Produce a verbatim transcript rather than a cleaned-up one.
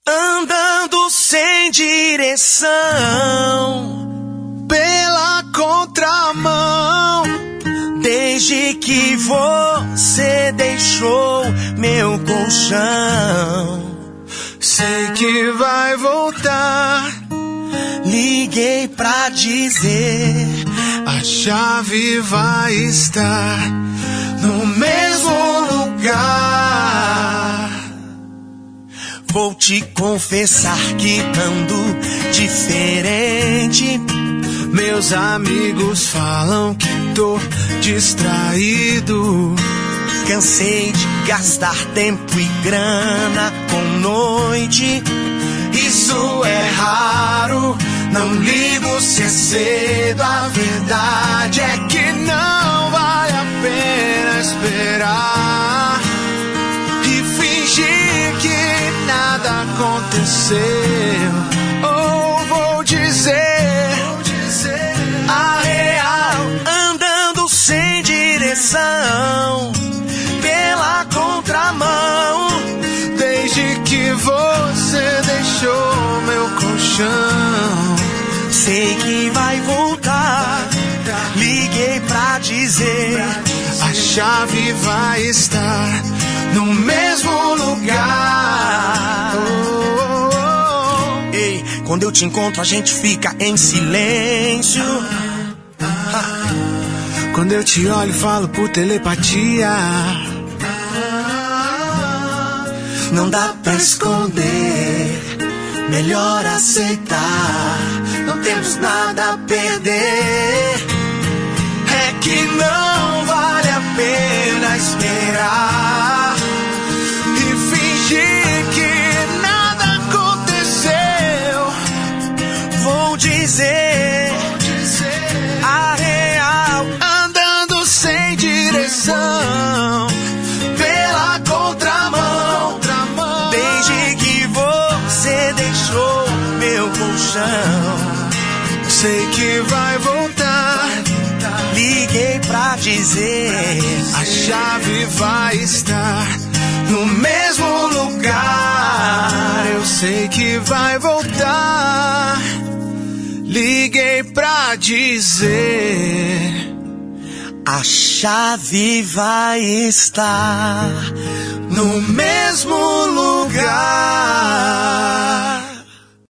Andando sem direção, pela contramão, desde que você deixou meu colchão. Sei que vai voltar, liguei pra dizer, a chave vai estar no mesmo lugar. Vou te confessar que ando diferente. Meus amigos falam que tô distraído. Cansei de gastar tempo e grana com noite. Isso é raro, não ligo se é cedo. A verdade é que não vale a pena esperar e fingir que nada aconteceu. Ou vou dizer a real, andando sem direção, pela contramão, desde que você deixou meu colchão. Sei que vai voltar, liguei pra dizer, a chave vai estar no mesmo lugar. Oh, oh, oh. Ei, quando eu te encontro a gente fica em silêncio. Quando eu te olho falo por telepatia. Não dá pra esconder, melhor aceitar. Não temos nada a perder. É que não vale a pena esperar e fingir que nada aconteceu. Vou dizer a real, andando sem direção, pela contramão, desde que você deixou meu colchão. Sei que vai voltar, liguei pra dizer, a chave vai estar no mesmo lugar. Eu sei que vai voltar, liguei pra dizer, a chave vai estar no mesmo lugar.